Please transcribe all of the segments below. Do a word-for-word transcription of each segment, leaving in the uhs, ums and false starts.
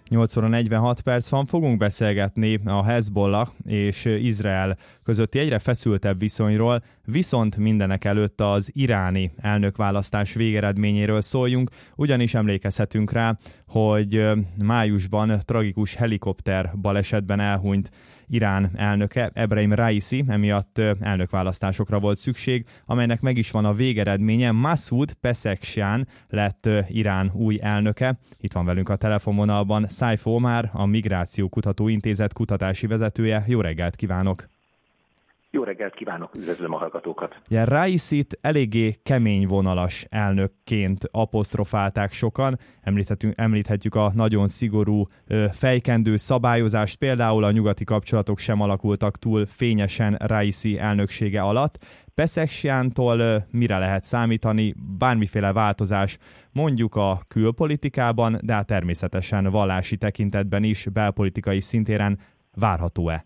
nyolc óra negyvenhat perc van, fogunk beszélgetni a Hezbollah és Izrael közötti egyre feszültebb viszonyról, viszont mindenek előtt az iráni elnökválasztás végeredményéről szóljunk, ugyanis emlékezhetünk rá, hogy májusban tragikus helikopter balesetben elhunyt Irán elnöke, Ebrahim Raisi, emiatt elnökválasztásokra volt szükség, amelynek meg is van a végeredménye. Masoud Pezeshkian lett Irán új elnöke. Itt van velünk a telefonvonalban Saif Omar, a Migráció Kutató Intézet kutatási vezetője. Jó reggelt kívánok! Jó reggelt kívánok, üdvözlöm a hallgatókat! Ja, Raisit eléggé kemény vonalas elnökként apostrofálták sokan. Említhetjük a nagyon szigorú fejkendő szabályozást, például a nyugati kapcsolatok sem alakultak túl fényesen Raisi elnöksége alatt. Pezeshkiantól mire lehet számítani? Bármiféle változás mondjuk a külpolitikában, de hát természetesen vallási tekintetben is, belpolitikai szintéren várható-e?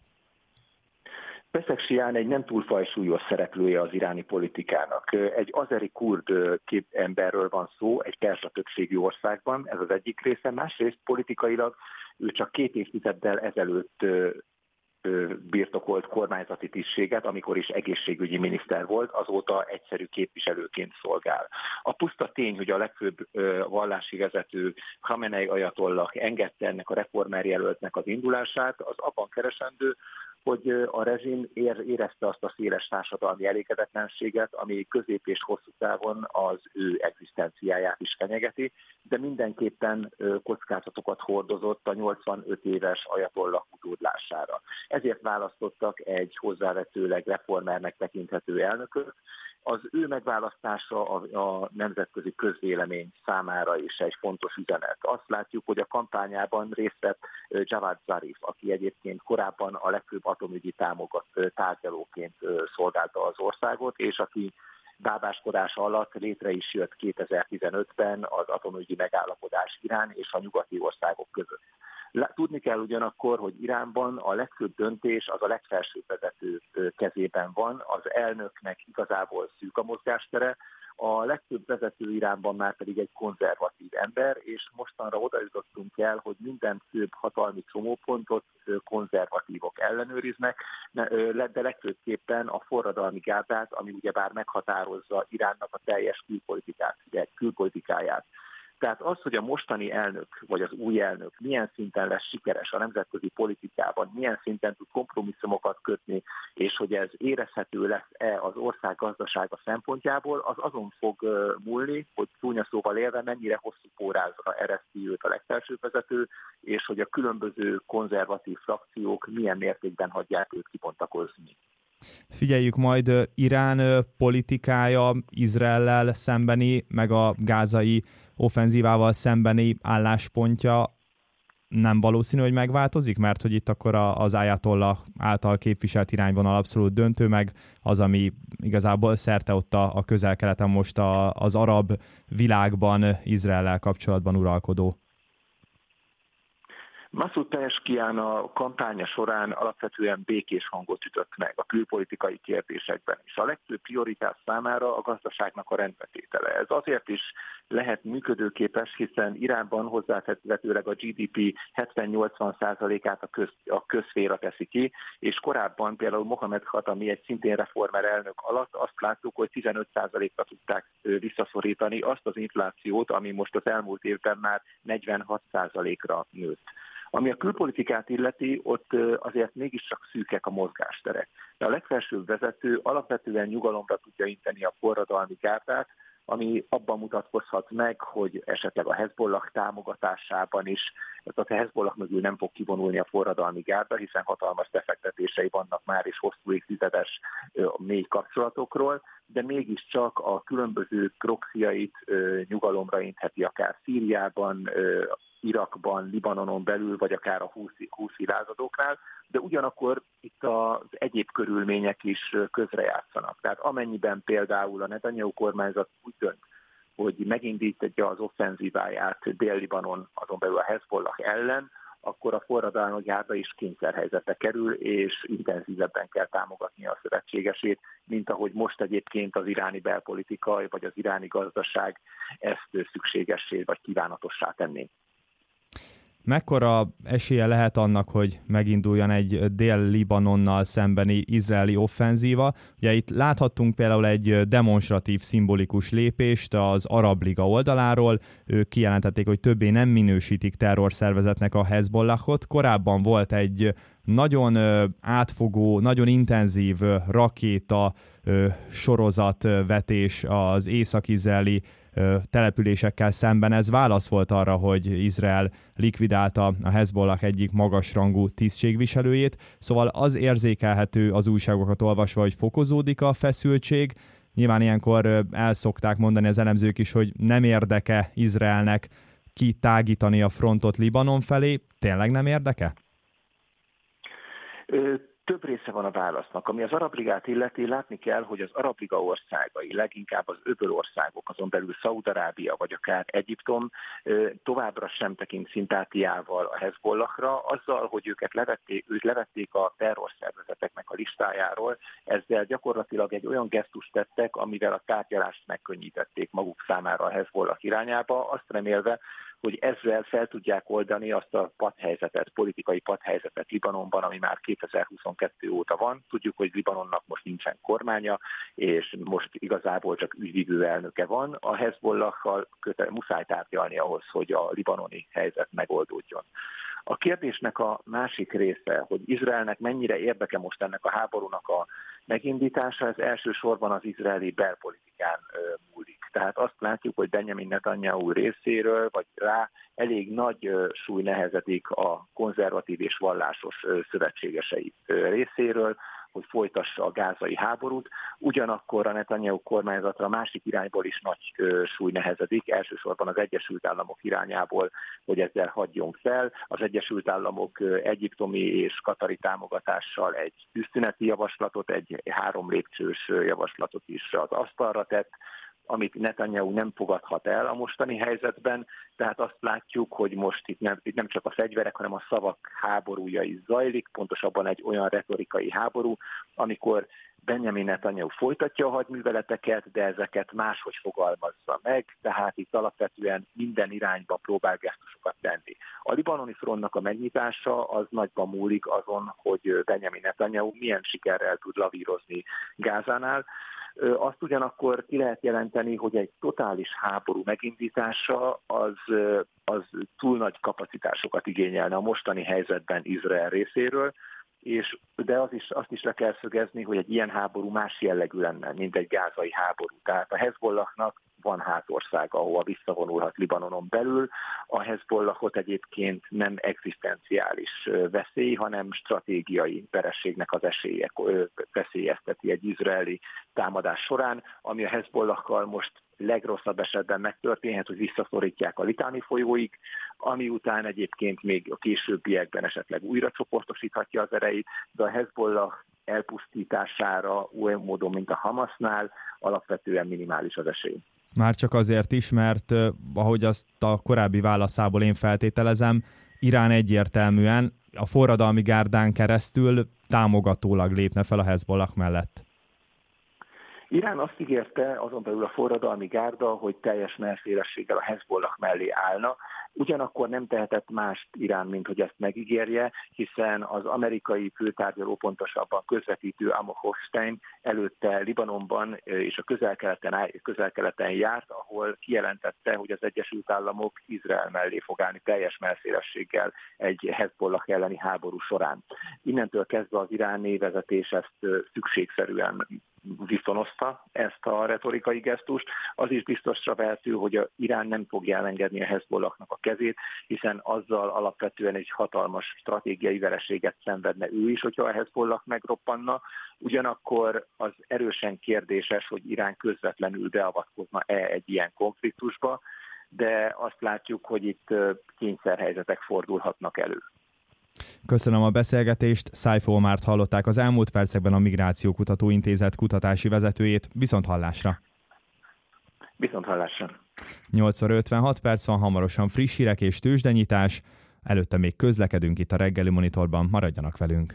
Pezeshkian egy nem túl fajsúlyos szereplője az iráni politikának. Egy azeri kurd emberről van szó, egy perzsa többségű országban, ez az egyik része. Másrészt politikailag ő csak két évtizeddel ezelőtt birtokolt kormányzati tisztséget, amikor is egészségügyi miniszter volt, azóta egyszerű képviselőként szolgál. A puszta tény, hogy a legfőbb vallási vezető Khamenei ajatollah engedte ennek a reformer jelöltnek az indulását, az abban keresendő, hogy a rezsim érezte azt a széles társadalmi elégedetlenséget, ami közép és hosszú távon az ő egzisztenciáját is fenyegeti, de mindenképpen kockázatokat hordozott a nyolcvanöt éves ajatollah utódlására. Ezért választottak egy hozzávetőleg reformernek tekinthető elnököt. Az ő megválasztása a, a nemzetközi közvélemény számára is egy fontos üzenet. Azt látjuk, hogy a kampányában részt vett Javad Zarif, aki egyébként korábban a legfőbb atomügyi támogat, tárgyalóként szolgálta az országot, és aki bábáskodása alatt létre is jött kétezer-tizenötben az atomügyi megállapodás Irán és a nyugati országok között. Tudni kell ugyanakkor, hogy Iránban a legfőbb döntés az a legfelsőbb vezető kezében van, az elnöknek igazából szűk a mozgástere, a legfőbb vezető Iránban már pedig egy konzervatív ember, és mostanra oda jutottunk el, hogy minden főbb hatalmi csomópontot konzervatívok ellenőriznek, de legfőbbképpen a forradalmi gárdát, ami ugyebár meghatározza Iránnak a teljes külpolitikát, külpolitikáját. Tehát az, hogy a mostani elnök, vagy az új elnök milyen szinten lesz sikeres a nemzetközi politikában, milyen szinten tud kompromisszumokat kötni, és hogy ez érezhető lesz-e az ország gazdasága szempontjából, az azon fog múlni, hogy csúnya szóval élve mennyire hosszú pórázra ereszti őt a legfelsőbb vezető, és hogy a különböző konzervatív frakciók milyen mértékben hagyják őt kibontakozni. Figyeljük majd Irán politikája Izraellel szembeni, meg a gázai offenzívával szembeni álláspontja nem valószínű, hogy megváltozik, mert hogy itt akkor az ajatollah által képviselt irányvonal abszolút döntő, meg az, ami igazából szerte ott a közel-keleten most a, az arab világban Izraellel kapcsolatban uralkodó. Masoud Pezeshkian a kampánya során alapvetően békés hangot ütött meg a külpolitikai kérdésekben, és a legfőbb prioritás számára a gazdaságnak a rendbetétele. Ez azért is lehet működőképes, hiszen Iránban hozzávetőleg a gé dé pé hetven-nyolcvan százalékát a, köz, a közszféra teszi ki, és korábban például Mohamed Khatami egy szintén reformer elnök alatt azt láttuk, hogy tizenöt százalékra tudták visszaszorítani azt az inflációt, ami most az elmúlt évben már negyvenhat százalékra nőtt. Ami a külpolitikát illeti, ott azért mégiscsak szűkek a mozgásterek. De a legfelsőbb vezető alapvetően nyugalomra tudja inteni a forradalmi gárdát, ami abban mutatkozhat meg, hogy esetleg a Hezbollah támogatásában is, tehát a Hezbollah mögül nem fog kivonulni a forradalmi gárda, hiszen hatalmas befektetései vannak már és hosszú évtizedes mély kapcsolatokról, de mégiscsak a különböző proxyait nyugalomra intheti akár Szíriában, Irakban, Libanonon belül, vagy akár a húszi lázadóknál, de ugyanakkor itt az egyéb körülmények is közrejátszanak. Tehát amennyiben például a Netanyahu kormányzat úgy dönt, hogy megindítja az offenzíváját Dél-Libanon, azon belül a Hezbollah ellen, akkor a forradalmi gárda is kényszerhelyzetbe kerül, és intenzívebben kell támogatni a szövetségesét, mint ahogy most egyébként az iráni belpolitika, vagy az iráni gazdaság ezt szükségessé vagy kívánatossá tenné. mekkora esélye lehet annak, hogy meginduljon egy Dél-Libanonnal szembeni izraeli offenzíva? Ugye itt láthattunk például egy demonstratív, szimbolikus lépést az Arab Liga oldaláról. Ők kijelentették, hogy többé nem minősítik terrorszervezetnek a Hezbollahot. Korábban volt egy nagyon átfogó, nagyon intenzív rakéta sorozatvetés az észak-izraeli településekkel szemben. Ez válasz volt arra, hogy Izrael likvidálta a Hezbollah egyik magasrangú tisztségviselőjét, szóval az érzékelhető az újságokat olvasva, hogy fokozódik a feszültség. Nyilván ilyenkor el szokták mondani az elemzők is, hogy nem érdeke Izraelnek kitágítani a frontot Libanon felé. Tényleg nem érdeke? Több része van a válasznak. Ami az Arab Ligát illeti, látni kell, hogy az Arab Liga országai, leginkább az öböl országok, azon belül Szaúd-Arábia vagy akár Egyiptom továbbra sem tekint szimpátiával a Hezbollahra, azzal, hogy őket levették, ők levették a terrorszervezeteknek a listájáról, ezzel gyakorlatilag egy olyan gesztust tettek, amivel a tárgyalást megkönnyítették maguk számára a Hezbollah irányába, azt remélve, hogy ezzel fel tudják oldani azt a padhelyzetet, politikai padhelyzetet Libanonban, ami már kétezer-huszonkettő óta van. Tudjuk, hogy Libanonnak most nincsen kormánya, és most igazából csak ügyvivő elnöke van. A Hezbollahhal köte- muszáj tárgyalni ahhoz, hogy a libanoni helyzet megoldódjon. A kérdésnek a másik része, hogy Izraelnek mennyire érdeke most ennek a háborúnak a megindítása, ez elsősorban az izraeli belpolitikán múlik. Tehát azt látjuk, hogy Benjamin Netanyahu részéről, vagy rá elég nagy súly nehezedik a konzervatív és vallásos szövetségesei részéről, hogy folytassa a gázai háborút. Ugyanakkor a Netanyahu kormányzatra a másik irányból is nagy súly nehezedik, elsősorban az Egyesült Államok irányából, hogy ezzel hagyjon fel. Az Egyesült Államok egyiptomi és katari támogatással egy tűzszüneti javaslatot, egy három lépcsős javaslatot is az asztalra tett, amit Netanyahu nem fogadhat el a mostani helyzetben, tehát azt látjuk, hogy most itt nem, itt nem csak a fegyverek, hanem a szavak háborúja is zajlik, pontosabban egy olyan retorikai háború, amikor Benjamin Netanyahu folytatja a hadműveleteket, de ezeket máshogy fogalmazza meg, tehát itt alapvetően minden irányba próbál gesztusokat tenni. A libanoni frontnak a megnyitása az nagyban múlik azon, hogy Benjamin Netanyahu milyen sikerrel tud lavírozni Gázánál. Azt ugyanakkor ki lehet jelenteni, hogy egy totális háború megindítása az, az túl nagy kapacitásokat igényelne a mostani helyzetben Izrael részéről, és, de az is, azt is le kell szögezni, hogy egy ilyen háború más jellegű lenne, mint egy gázai háború. Tehát a Hezbollahnak van hátországa, ahova visszavonulhat Libanonon belül. A Hezbollahot egyébként nem egzisztenciális veszély, hanem stratégiai vereségnek az esélye veszélyezteti egy izraeli támadás során, ami a Hezbollakkal most legrosszabb esetben megtörténhet, hogy visszaszorítják a Litáni folyóig, ami után egyébként még a későbbiekben esetleg újra csoportosíthatja az erejét, de a Hezbollah elpusztítására olyan módon, mint a Hamasnál, alapvetően minimális az esély. Már csak azért is, mert ahogy azt a korábbi válaszából én feltételezem, Irán egyértelműen a forradalmi gárdán keresztül támogatólag lépne fel a Hezbollah mellett. Irán azt ígérte, azon belül a forradalmi gárda, hogy teljes mellszélességgel a Hezbollah mellé állna. Ugyanakkor nem tehetett mást Irán, mint hogy ezt megígérje, hiszen az amerikai főtárgyaló, pontosabban közvetítő Amo Hochstein előtte Libanonban és a közel-keleten, közel-keleten járt, ahol kijelentette, hogy az Egyesült Államok Izrael mellé fog állni teljes mellszélességgel egy Hezbollah elleni háború során. Innentől kezdve az iráni vezetés ezt szükségszerűen viszonozta, ezt a retorikai gesztust. Az is biztosra vehető, hogy a Irán nem fogja elengedni a Hezbollahnak a kezét, hiszen azzal alapvetően egy hatalmas stratégiai vereséget szenvedne ő is, hogyha a Hezbollah megroppanna. Ugyanakkor az erősen kérdéses, hogy Irán közvetlenül beavatkozna-e egy ilyen konfliktusba, de azt látjuk, hogy itt kényszerhelyzetek fordulhatnak elő. Köszönöm a beszélgetést, Szájfó Omárt hallották az elmúlt percekben a Migrációkutató Intézet kutatási vezetőjét. Viszont hallásra! Viszont hallásra! nyolc óra ötvenhat perc van, hamarosan friss hírek és tőzsdenyítás. Előtte még közlekedünk itt a reggeli monitorban, maradjanak velünk!